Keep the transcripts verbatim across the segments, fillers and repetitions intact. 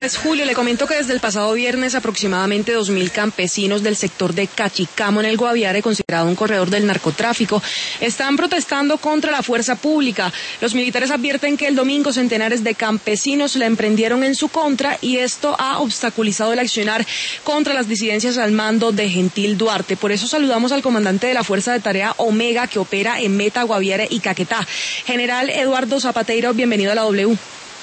Pues Julio, le comento que desde el pasado viernes aproximadamente dos mil campesinos del sector de Cachicamo en el Guaviare, considerado un corredor del narcotráfico, están protestando contra la fuerza pública. Los militares advierten que el domingo centenares de campesinos la emprendieron en su contra y esto ha obstaculizado el accionar contra las disidencias al mando de Gentil Duarte. Por eso saludamos al comandante de la Fuerza de Tarea Omega que opera en Meta, Guaviare y Caquetá. General Eduardo Zapateiro, bienvenido a la W.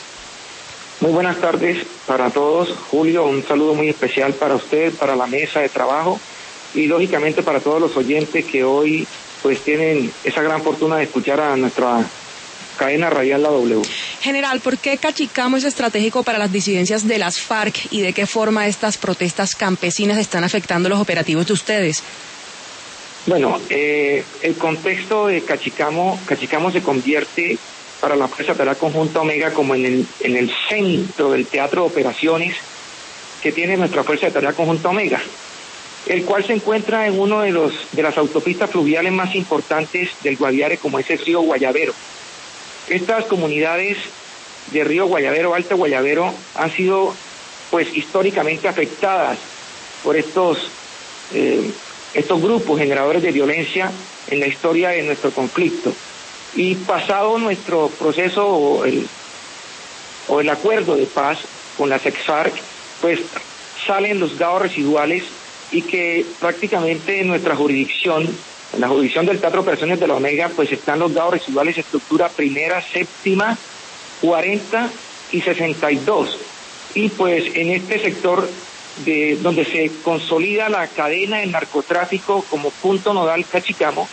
Muy buenas tardes para todos. Julio, un saludo muy especial para usted, para la mesa de trabajo y lógicamente para todos los oyentes que hoy pues tienen esa gran fortuna de escuchar a nuestra cadena radial La W. General, ¿por qué Cachicamo es estratégico para las disidencias de las FARC y de qué forma estas protestas campesinas están afectando los operativos de ustedes? Bueno, eh, el contexto de Cachicamo, Cachicamo se convierte para la Fuerza Tarea Conjunta Omega como en el, en el centro del teatro de operaciones que tiene nuestra Fuerza de Tarea Conjunta Omega, el cual se encuentra en uno de los de las autopistas fluviales más importantes del Guaviare, como es el río Guayavero. Estas comunidades de río Guayavero, Alto Guayavero, han sido pues históricamente afectadas por estos eh, estos grupos generadores de violencia en la historia de nuestro conflicto. Y pasado nuestro proceso o el, o el acuerdo de paz con las ex-FARC, pues salen los gados residuales y que prácticamente en nuestra jurisdicción, en la jurisdicción del Teatro de Operaciones de la Omega, pues están los gados residuales estructura primera, séptima, cuarenta y sesenta y dos. Y pues en este sector de donde se consolida la cadena del narcotráfico como punto nodal Cachicamo,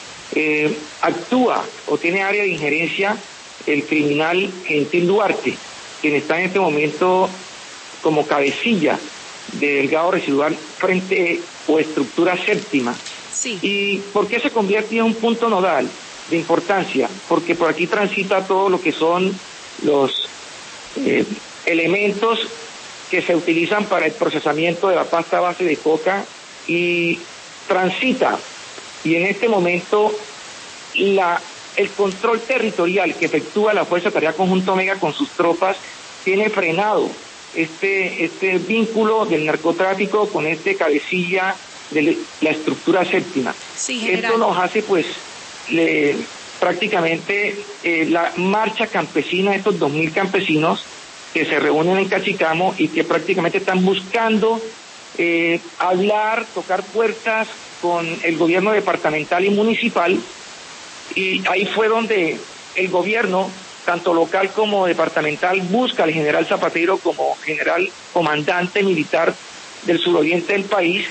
Eh, actúa o tiene área de injerencia el criminal Gentil Duarte, quien está en este momento como cabecilla del gado residual frente o estructura séptima. Sí. ¿Y por qué se convierte en un punto nodal de importancia? Porque por aquí transita todo lo que son los eh, elementos que se utilizan para el procesamiento de la pasta base de coca y transita. Y en este momento la, el control territorial que efectúa la Fuerza de Tarea Conjunta Omega con sus tropas tiene frenado este, este vínculo del narcotráfico con este cabecilla de la estructura séptima. Sí, esto nos hace pues le, prácticamente eh, la marcha campesina de estos dos mil campesinos que se reúnen en Cachicamo y que prácticamente están buscando eh, hablar, tocar puertas con el gobierno departamental y municipal, y ahí fue donde el gobierno, tanto local como departamental, busca al general Zapateiro como general comandante militar del suroriente del país,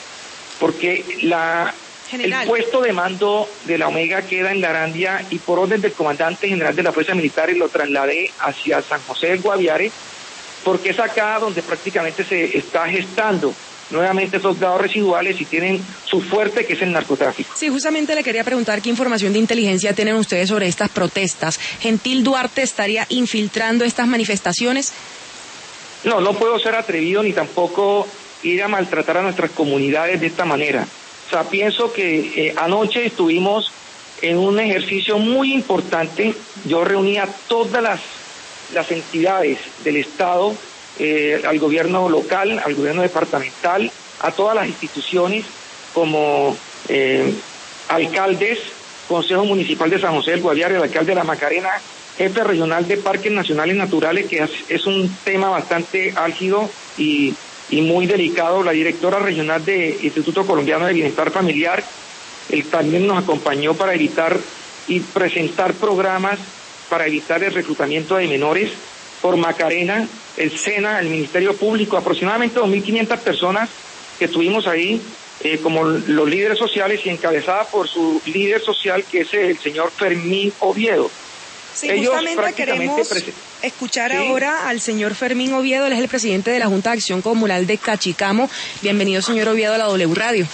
porque la general. el puesto de mando de la Omega queda en Larandia y por orden del comandante general de la Fuerza Militar lo trasladé hacia San José del Guaviare, porque es acá donde prácticamente se está gestando nuevamente esos gados residuales y tienen su fuerte que es el narcotráfico. Sí, justamente le quería preguntar qué información de inteligencia tienen ustedes sobre estas protestas. ¿Gentil Duarte estaría infiltrando estas manifestaciones? No, no puedo ser atrevido ni tampoco ir a maltratar a nuestras comunidades de esta manera. O sea, pienso que eh, anoche estuvimos en un ejercicio muy importante. Yo reuní a todas las, las entidades del Estado, Eh, al gobierno local, al gobierno departamental, a todas las instituciones como eh, alcaldes, Consejo Municipal de San José del Guaviare, el alcalde de La Macarena, jefe regional de Parques Nacionales Naturales, que es, es un tema bastante álgido y, y muy delicado, la directora regional del Instituto Colombiano de Bienestar Familiar. Él también nos acompañó para evitar y presentar programas para evitar el reclutamiento de menores. Por Macarena, el SENA, el Ministerio Público, aproximadamente dos mil quinientas personas que estuvimos ahí eh, como los líderes sociales y encabezada por su líder social, que es el señor Fermín Oviedo. Sí, Ellos justamente queremos escuchar ¿Sí? ahora al señor Fermín Oviedo, él es el presidente de la Junta de Acción Comunal de Cachicamo. Bienvenido, señor Oviedo, a la W Radio.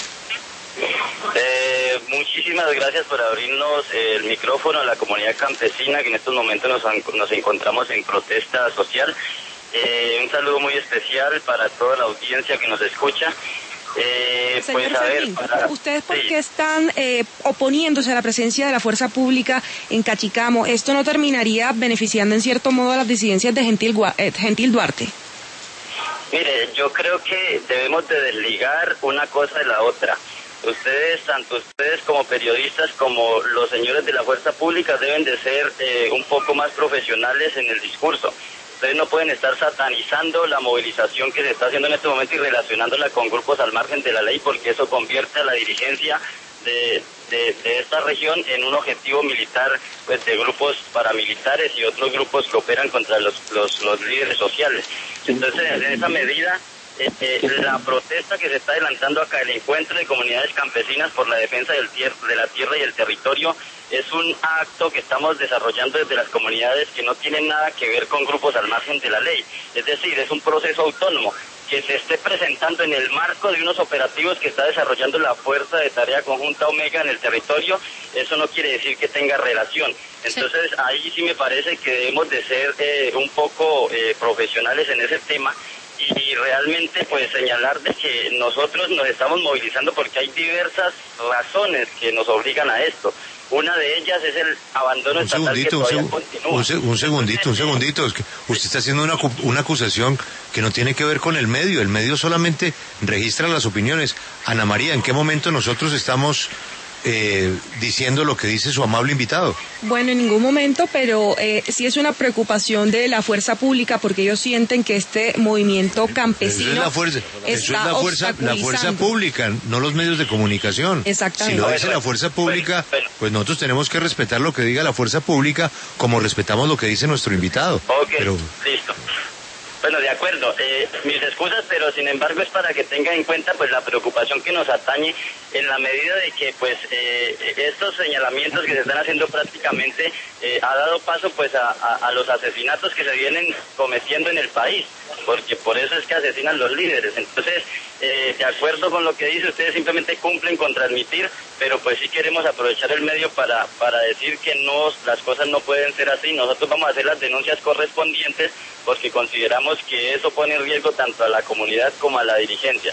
Eh, muchísimas gracias por abrirnos el micrófono a la comunidad campesina que en estos momentos nos, nos encontramos en protesta social. Eh, un saludo muy especial para toda la audiencia que nos escucha. Eh, Señor pues, a Fermín, ver, ¿ustedes por sí. qué están eh, oponiéndose a la presencia de la fuerza pública en Cachicamo? ¿Esto no terminaría beneficiando en cierto modo a las disidencias de Gentil, Gua- eh, Gentil Duarte? Mire, yo creo que debemos de desligar una cosa de la otra. Ustedes, tanto ustedes como periodistas, como los señores de la fuerza pública, deben de ser eh, un poco más profesionales en el discurso. Ustedes no pueden estar satanizando la movilización que se está haciendo en este momento y relacionándola con grupos al margen de la ley, porque eso convierte a la dirigencia de, de, de esta región en un objetivo militar, pues, de grupos paramilitares y otros grupos que operan contra los, los, los líderes sociales. Entonces, en esa medida, eh, eh, la protesta que se está adelantando acá, el encuentro de comunidades campesinas por la defensa del tier, de la tierra y el territorio, es un acto que estamos desarrollando desde las comunidades que no tienen nada que ver con grupos al margen de la ley. Es decir, es un proceso autónomo que se esté presentando en el marco de unos operativos que está desarrollando la Fuerza de Tarea Conjunta Omega en el territorio. Eso no quiere decir que tenga relación. Entonces, ahí sí me parece que debemos de ser eh, un poco eh, profesionales en ese tema y realmente pues señalar de que nosotros nos estamos movilizando porque hay diversas razones que nos obligan a esto. Una de ellas es el abandono un estatal segundito, que todavía un, continúa. un, un segundito, un segundito. Es que usted está haciendo una, una acusación que no tiene que ver con el medio. El medio solamente registra las opiniones. Ana María, ¿en qué momento nosotros estamos eh, diciendo lo que dice su amable invitado? Bueno, en ningún momento, pero eh, sí es una preocupación de la fuerza pública porque ellos sienten que este movimiento campesino eso es la fuerza, está eso es la fuerza, la fuerza pública, no los medios de comunicación. Exactamente. Si lo dice la fuerza pública, pues nosotros tenemos que respetar lo que diga la fuerza pública, como respetamos lo que dice nuestro invitado. Ok, pero... listo. Bueno, de acuerdo, eh, mis excusas, pero sin embargo es para que tengan en cuenta pues la preocupación que nos atañe en la medida de que pues eh, estos señalamientos que se están haciendo prácticamente eh, ha dado paso pues a, a, a los asesinatos que se vienen cometiendo en el país, porque por eso es que asesinan los líderes. Entonces, eh, de acuerdo con lo que dice, ustedes simplemente cumplen con transmitir, pero pues sí queremos aprovechar el medio para, para decir que no, las cosas no pueden ser así. Nosotros vamos a hacer las denuncias correspondientes porque consideramos que eso pone en riesgo tanto a la comunidad como a la dirigencia.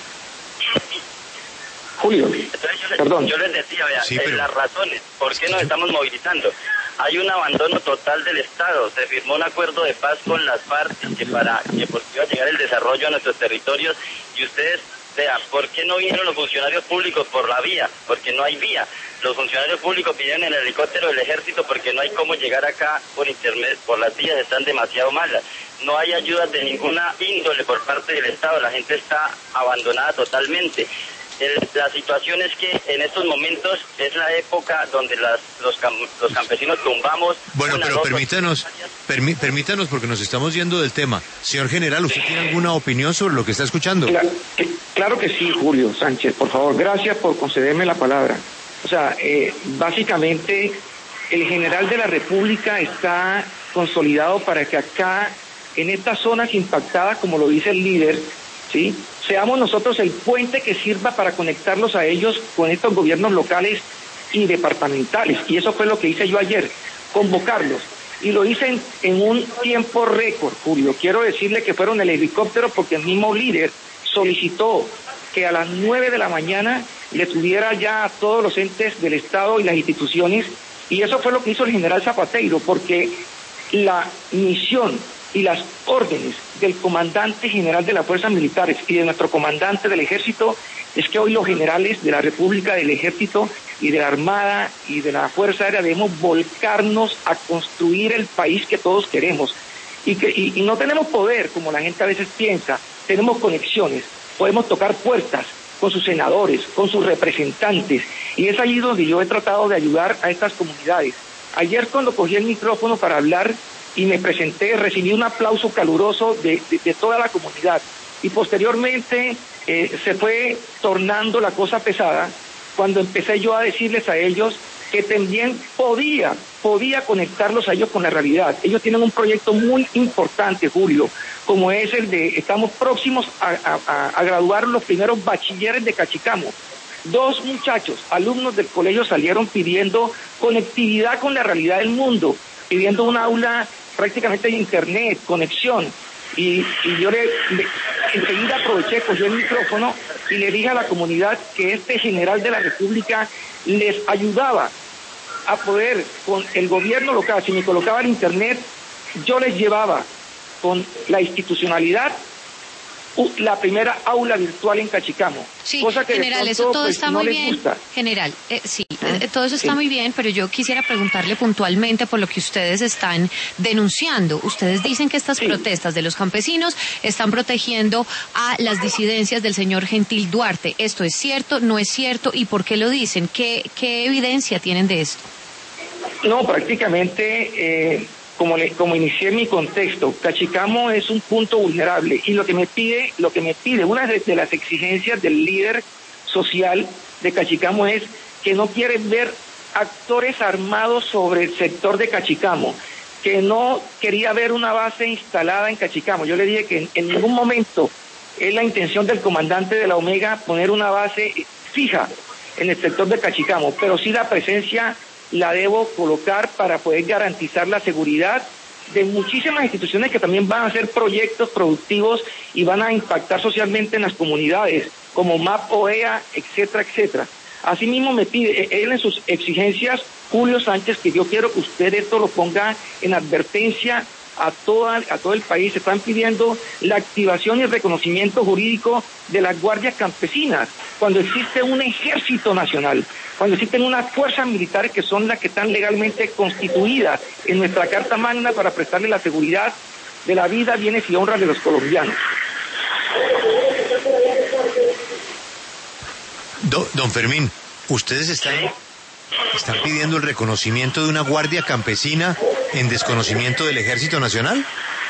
Julio, Entonces, yo, les, perdón. yo les decía, vea, Sí, eh, pero... las razones, ¿por qué nos estamos movilizando? Hay un abandono total del Estado. Se firmó un acuerdo de paz con las FARC que para que pues, iba a llegar el desarrollo a nuestros territorios y ustedes, vean, ¿por qué no vinieron los funcionarios públicos por la vía? Porque no hay vía. Los funcionarios públicos pidieron el helicóptero del ejército porque no hay cómo llegar acá por internet, por las vías están demasiado malas. No hay ayudas de ninguna índole por parte del Estado, la gente está abandonada totalmente. El, la situación es que en estos momentos es la época donde las, los, cam, los campesinos tumbamos. Bueno, una, pero dos, permítanos, permí, permítanos porque nos estamos yendo del tema. Señor general, ¿usted tiene alguna opinión sobre lo que está escuchando? Claro que, claro que sí, Julio Sánchez, por favor, gracias por concederme la palabra. O sea, eh, básicamente el general de la República está consolidado para que acá, en estas zonas impactadas, como lo dice el líder, ¿sí?, seamos nosotros el puente que sirva para conectarlos a ellos con estos gobiernos locales y departamentales. Y eso fue lo que hice yo ayer, convocarlos. Y lo hice en, en un tiempo récord, Julio. Quiero decirle que fueron el helicóptero porque el mismo líder solicitó que a las nueve de la mañana le tuviera ya a todos los entes del Estado y las instituciones. Y eso fue lo que hizo el general Zapateiro, porque la misión y las órdenes del comandante general de las fuerzas militares y de nuestro comandante del ejército es que hoy los generales de la República, del ejército y de la Armada y de la Fuerza Aérea debemos volcarnos a construir el país que todos queremos y que y, y no tenemos poder como la gente a veces piensa, tenemos conexiones, podemos tocar puertas con sus senadores, con sus representantes, y es allí donde yo he tratado de ayudar a estas comunidades. Ayer cuando cogí el micrófono para hablar y me presenté, recibí un aplauso caluroso de, de, de toda la comunidad. Y posteriormente eh, se fue tornando la cosa pesada cuando empecé yo a decirles a ellos que también podía, podía conectarlos a ellos con la realidad. Ellos tienen un proyecto muy importante, Julio, como es el de, estamos próximos a, a, a graduar los primeros bachilleres de Cachicamo. Dos muchachos, alumnos del colegio, salieron pidiendo conectividad con la realidad del mundo, pidiendo un aula prácticamente de internet, conexión, y, y yo le, le enseguida aproveché, cogí el micrófono y le dije a la comunidad que este general de la República les ayudaba a poder, con el gobierno local, si me colocaba el internet, yo les llevaba con la institucionalidad la primera aula virtual en Cachicamo. Sí, cosa que general, pronto, eso todo pues, está no muy les bien. gusta. General, eh, sí, ¿Ah? eh, todo eso está sí. muy bien, pero yo quisiera preguntarle puntualmente por lo que ustedes están denunciando. Ustedes dicen que estas Sí. protestas de los campesinos están protegiendo a las disidencias del señor Gentil Duarte. ¿Esto es cierto? ¿No es cierto? ¿Y por qué lo dicen? ¿Qué, qué evidencia tienen de esto? No, prácticamente, eh, como le, como inicié mi contexto, Cachicamo es un punto vulnerable y lo que me pide, lo que me pide, una de, de las exigencias del líder social de Cachicamo es que no quiere ver actores armados sobre el sector de Cachicamo, que no quería ver una base instalada en Cachicamo. Yo le dije que en, en ningún momento es la intención del comandante de la Omega poner una base fija en el sector de Cachicamo, pero sí la presencia la debo colocar para poder garantizar la seguridad de muchísimas instituciones que también van a hacer proyectos productivos y van a impactar socialmente en las comunidades, como M A P, O E A, etcétera, etcétera. Asimismo me pide, él en sus exigencias, Julio Sánchez, que yo quiero que usted esto lo ponga en advertencia a toda, a todo el país, están pidiendo la activación y el reconocimiento jurídico de las guardias campesinas, cuando existe un ejército nacional, cuando existen unas fuerzas militares que son las que están legalmente constituidas en nuestra Carta Magna para prestarle la seguridad de la vida, bienes y honras de los colombianos. Do, don Fermín, ¿ustedes están, están pidiendo el reconocimiento de una guardia campesina en desconocimiento del Ejército Nacional?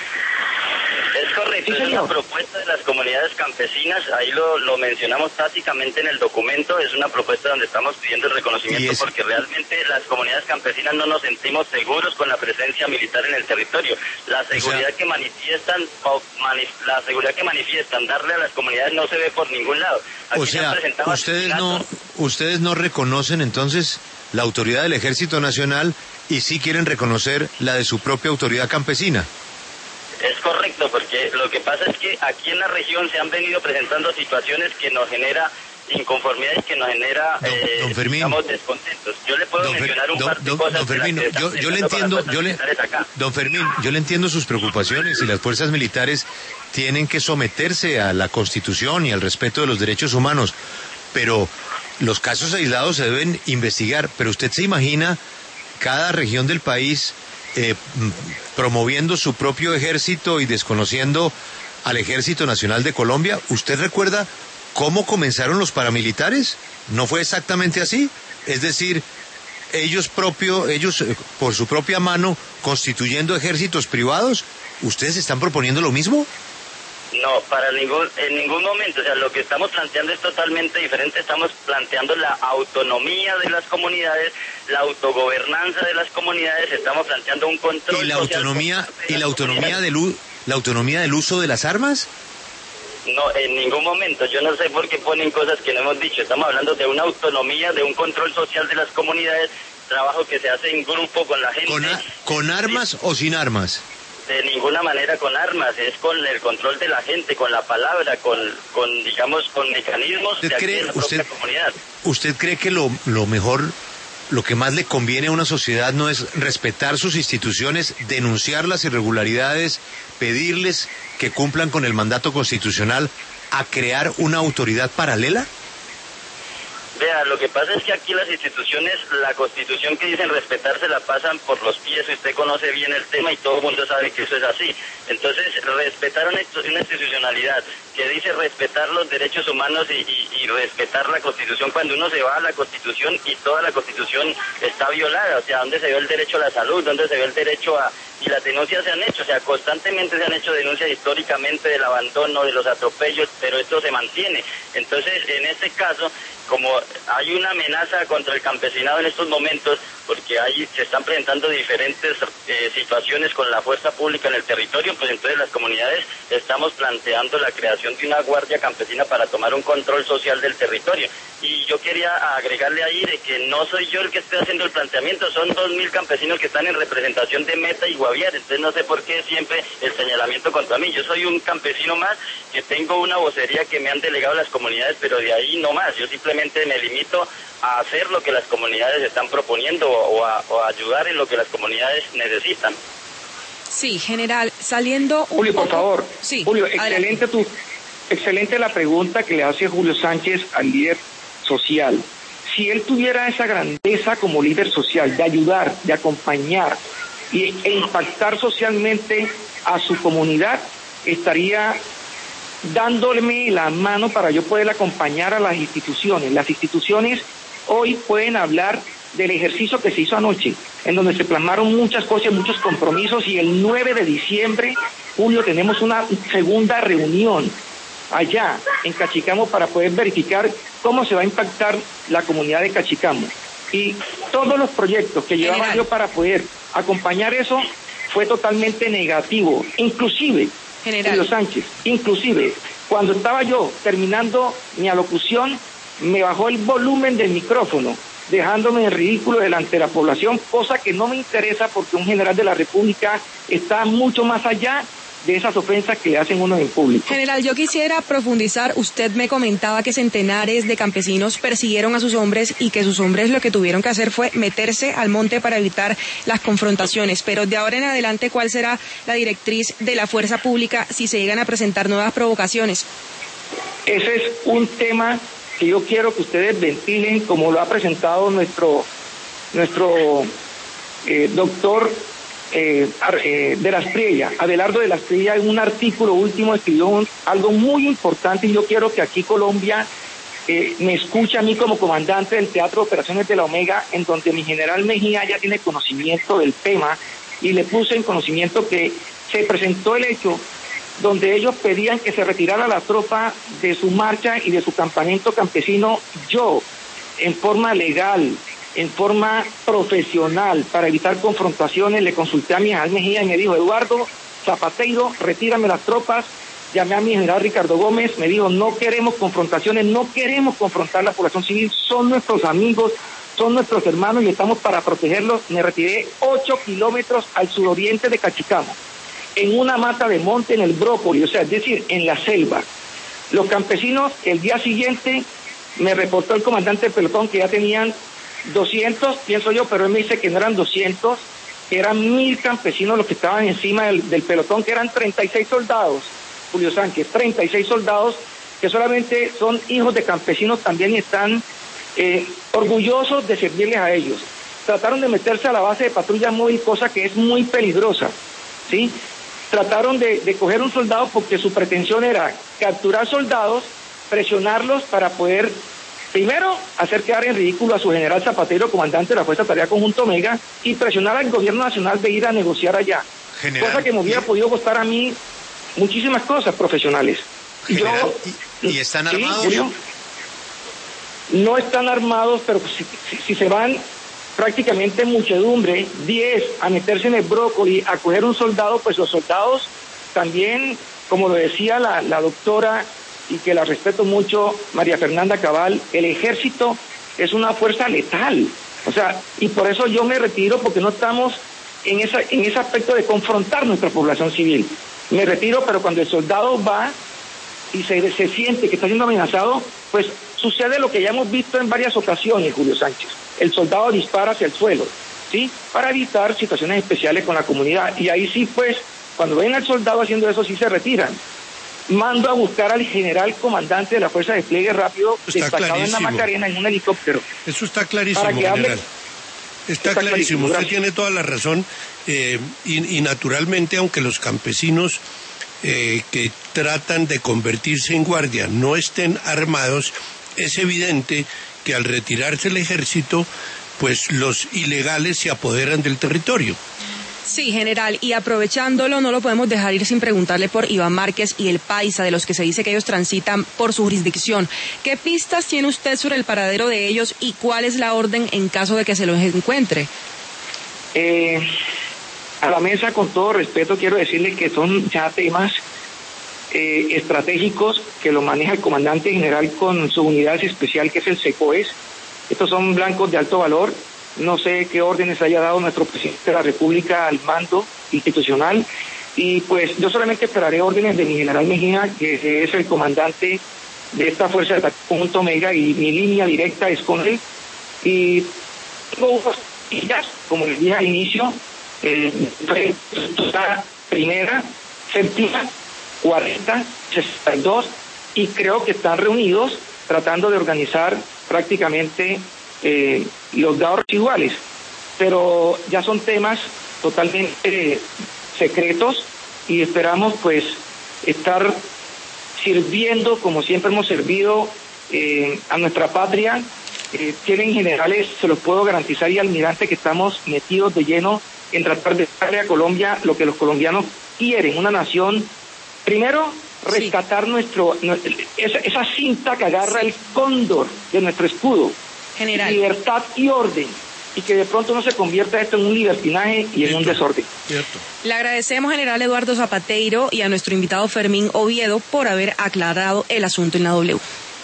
Es correcto, es una propuesta de las comunidades campesinas, ahí lo, lo mencionamos tácticamente en el documento, es una propuesta donde estamos pidiendo el reconocimiento es... porque realmente las comunidades campesinas no nos sentimos seguros con la presencia militar en el territorio. La seguridad o sea... que manifiestan, o mani, la seguridad que manifiestan darle a las comunidades no se ve por ningún lado. Aquí o sea, ustedes no, ustedes no reconocen entonces la autoridad del Ejército Nacional y sí quieren reconocer la de su propia autoridad campesina. Es correcto, porque lo que pasa es que aquí en la región se han venido presentando situaciones que nos genera inconformidades, que nos genera, don, eh, don Fermín, digamos, descontentos. Yo le puedo don mencionar un don, par de don, cosas. Don Fermín, yo, yo le entiendo, yo le, don Fermín, yo le entiendo sus preocupaciones y las fuerzas militares tienen que someterse a la Constitución y al respeto de los derechos humanos, pero los casos aislados se deben investigar. Pero usted se imagina cada región del país Eh, promoviendo su propio ejército y desconociendo al Ejército Nacional de Colombia. ¿Usted recuerda cómo comenzaron los paramilitares? ¿No fue exactamente así? Es decir, ellos propio, ellos eh, por su propia mano constituyendo ejércitos privados. ¿Ustedes están proponiendo lo mismo? No, para ningún, en ningún momento. O sea, lo que estamos planteando es totalmente diferente. Estamos planteando la autonomía de las comunidades, la autogobernanza de las comunidades. Estamos planteando un control. ¿Y la autonomía y la autonomía del la autonomía del uso de las armas? No, en ningún momento. Yo no sé por qué ponen cosas que no hemos dicho. Estamos hablando de una autonomía, de un control social de las comunidades, trabajo que se hace en grupo con la gente. ¿Con, a, con armas sí. o sin armas? De ninguna manera con armas, es con el control de la gente, con la palabra, con, con digamos, con mecanismos de, cree, de la usted, propia comunidad. ¿Usted cree que lo, lo mejor, lo que más le conviene a una sociedad no es respetar sus instituciones, denunciar las irregularidades, pedirles que cumplan con el mandato constitucional, a crear una autoridad paralela? Vea, lo que pasa es que aquí las instituciones, la Constitución que dicen respetarse la pasan por los pies. Usted conoce bien el tema y todo el mundo sabe que eso es así. Entonces, respetar una institucionalidad que dice respetar los derechos humanos y, y, y respetar la Constitución, cuando uno se va a la Constitución y toda la Constitución está violada. O sea, ¿dónde se ve el derecho a la salud? ¿Dónde se ve el derecho a...? Y las denuncias se han hecho, o sea, constantemente se han hecho denuncias históricamente del abandono, de los atropellos, pero esto se mantiene. Entonces, en este caso, como hay una amenaza contra el campesinado en estos momentos, porque ahí se están presentando diferentes eh, situaciones con la fuerza pública en el territorio, pues entonces las comunidades estamos planteando la creación de una guardia campesina para tomar un control social del territorio. Y yo quería agregarle ahí de que no soy yo el que esté haciendo el planteamiento, son dos mil campesinos que están en representación de Meta y Guaviare, entonces no sé por qué siempre el señalamiento contra mí. Yo soy un campesino más que tengo una vocería que me han delegado las comunidades, pero de ahí no más. Yo simplemente me limito a hacer lo que las comunidades están proponiendo o a, o a ayudar en lo que las comunidades necesitan. Sí, general, saliendo un Julio, poco... por favor. Sí, Julio, adelante. excelente tu, excelente la pregunta que le hace Julio Sánchez al líder social. Si él tuviera esa grandeza como líder social de ayudar, de acompañar y, e impactar socialmente a su comunidad, estaría dándole la mano para yo poder acompañar a las instituciones. Las instituciones hoy pueden hablar del ejercicio que se hizo anoche, en donde se plasmaron muchas cosas, muchos compromisos, y el nueve de diciembre, Julio, tenemos una segunda reunión allá en Cachicamo para poder verificar cómo se va a impactar la comunidad de Cachicamo. Y todos los proyectos que llevaba General. yo para poder acompañar eso fue totalmente negativo, inclusive General. Julio Sánchez, inclusive cuando estaba yo terminando mi alocución, me bajó el volumen del micrófono, dejándome en ridículo delante de la población, cosa que no me interesa porque un general de la República está mucho más allá de esas ofensas que le hacen uno en público. General, yo quisiera profundizar. Usted me comentaba que centenares de campesinos persiguieron a sus hombres y que sus hombres lo que tuvieron que hacer fue meterse al monte para evitar las confrontaciones. Pero de ahora en adelante, ¿cuál será la directriz de la fuerza pública si se llegan a presentar nuevas provocaciones? Ese es un tema que yo quiero que ustedes ventilen, como lo ha presentado nuestro nuestro eh, doctor eh, eh, de la Espriella, Abelardo de la Espriella, en un artículo último escribió un, algo muy importante, y yo quiero que aquí Colombia eh, me escuche a mí como comandante del Teatro de Operaciones de la Omega, en donde mi general Mejía ya tiene conocimiento del tema, y le puse en conocimiento que se presentó el hecho donde ellos pedían que se retirara la tropa de su marcha y de su campamento campesino. Yo, en forma legal, en forma profesional, para evitar confrontaciones, le consulté a mi general Mejía y me dijo: Eduardo Zapateiro, retírame las tropas. Llamé a mi general Ricardo Gómez, me dijo: no queremos confrontaciones, no queremos confrontar la población civil, son nuestros amigos, son nuestros hermanos y estamos para protegerlos. Me retiré ocho kilómetros al suroriente de Cachicamo, en una mata de monte, en el brócoli, o sea, es decir, en la selva. Los campesinos, el día siguiente, me reportó el comandante del pelotón que ya tenían doscientos, pienso yo, pero él me dice que no eran doscientos, que eran mil campesinos los que estaban encima del, del pelotón, que eran treinta y seis soldados, Julio Sánchez, treinta y seis soldados que solamente son hijos de campesinos también y están eh, orgullosos de servirles a ellos. Trataron de meterse a la base de patrulla móvil, cosa que es muy peligrosa, ¿sí? Trataron de, de coger un soldado porque su pretensión era capturar soldados, presionarlos para poder, primero, hacer quedar en ridículo a su general Zapateiro, comandante de la Fuerza Tarea Conjunto Omega, y presionar al gobierno nacional de ir a negociar allá. General, cosa que me hubiera podido costar a mí muchísimas cosas profesionales. General, Yo, ¿y, y están ¿sí, armados? Julio? No están armados, pero si, si, si se van prácticamente muchedumbre, diez, a meterse en el brócoli, a coger un soldado, pues los soldados también, como lo decía la, la doctora, y que la respeto mucho, María Fernanda Cabal, el ejército es una fuerza letal. O sea, y por eso yo me retiro, porque no estamos en, esa, en ese aspecto de confrontar nuestra población civil. Me retiro, pero cuando el soldado va y se, se siente que está siendo amenazado, pues sucede lo que ya hemos visto en varias ocasiones, Julio Sánchez. El soldado dispara hacia el suelo, ¿sí? Para evitar situaciones especiales con la comunidad. Y ahí sí, pues, cuando ven al soldado haciendo eso, sí se retiran. Mando a buscar al general comandante de la Fuerza de Despliegue Rápido, destacado en la Macarena, en un helicóptero. Eso está clarísimo, para que hable... general. Está, está clarísimo, usted tiene toda la razón. Eh, y, y naturalmente, aunque los campesinos eh, que tratan de convertirse en guardia no estén armados, es evidente que al retirarse el ejército, pues los ilegales se apoderan del territorio. Sí, general, y aprovechándolo, no lo podemos dejar ir sin preguntarle por Iván Márquez y el Paisa, de los que se dice que ellos transitan por su jurisdicción. ¿Qué pistas tiene usted sobre el paradero de ellos y cuál es la orden en caso de que se los encuentre? Eh, a la mesa, con todo respeto, quiero decirle que son ya temas eh, estratégicos que lo maneja el comandante general con su unidad especial, que es el SECOES. Estos son blancos de alto valor. No sé qué órdenes haya dado nuestro presidente de la República al mando institucional, y pues yo solamente esperaré órdenes de mi general Mejía, que es el comandante de esta Fuerza de Ataque Conjunto Omega, y mi línea directa es con él. Y tengo ya, como les dije al inicio, eh, primera, séptima, cuarenta, sesenta y dos, y creo que están reunidos tratando de organizar prácticamente eh, los dados residuales, pero ya son temas totalmente eh, secretos y esperamos pues estar sirviendo como siempre hemos servido eh, a nuestra patria. Eh, tienen generales, se los puedo garantizar, y almirante, que estamos metidos de lleno en tratar de darle a Colombia lo que los colombianos quieren, una nación, primero, rescatar sí. nuestro, nuestro esa, esa cinta que agarra sí. el cóndor de nuestro escudo, general. Libertad y orden, y que de pronto no se convierta esto en un libertinaje y Cierto. en un desorden. Cierto. Le agradecemos, general Eduardo Zapateiro, y a nuestro invitado Fermín Oviedo por haber aclarado el asunto en la W.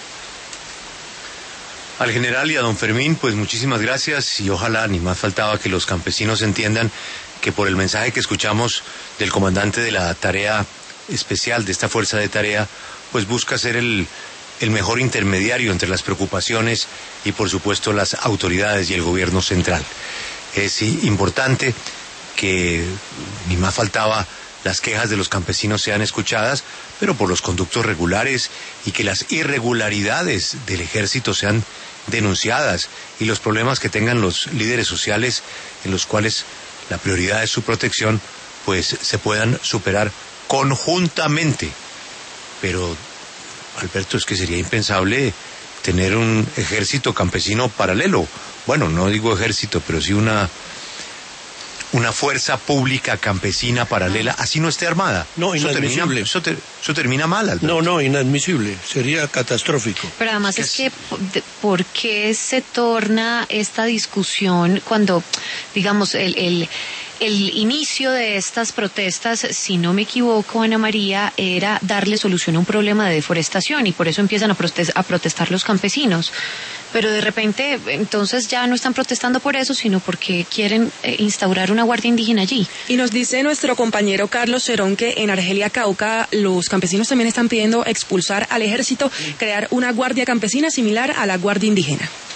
Al general y a don Fermín, pues muchísimas gracias, y ojalá, ni más faltaba, que los campesinos entiendan que por el mensaje que escuchamos del comandante de la tarea especial de esta fuerza de tarea, pues busca ser el, el mejor intermediario entre las preocupaciones y por supuesto las autoridades y el gobierno central. Es importante que, ni más faltaba, las quejas de los campesinos sean escuchadas, pero por los conductos regulares, y que las irregularidades del ejército sean denunciadas, y los problemas que tengan los líderes sociales, en los cuales la prioridad es su protección, pues se puedan superar conjuntamente. Pero, Alberto, es que sería impensable tener un ejército campesino paralelo. Bueno, no digo ejército, pero sí una una fuerza pública campesina paralela, así no esté armada. No, inadmisible. Eso termina, eso ter, eso termina mal, Alberto. No, no, inadmisible. Sería catastrófico. Pero además es, es que, ¿por qué se torna esta discusión cuando, digamos, el... el El inicio de estas protestas, si no me equivoco, Ana María, era darle solución a un problema de deforestación, y por eso empiezan a, protest- a protestar los campesinos. Pero de repente, entonces ya no están protestando por eso, sino porque quieren eh, instaurar una guardia indígena allí. Y nos dice nuestro compañero Carlos Cerón que en Argelia, Cauca, los campesinos también están pidiendo expulsar al ejército, crear una guardia campesina similar a la guardia indígena.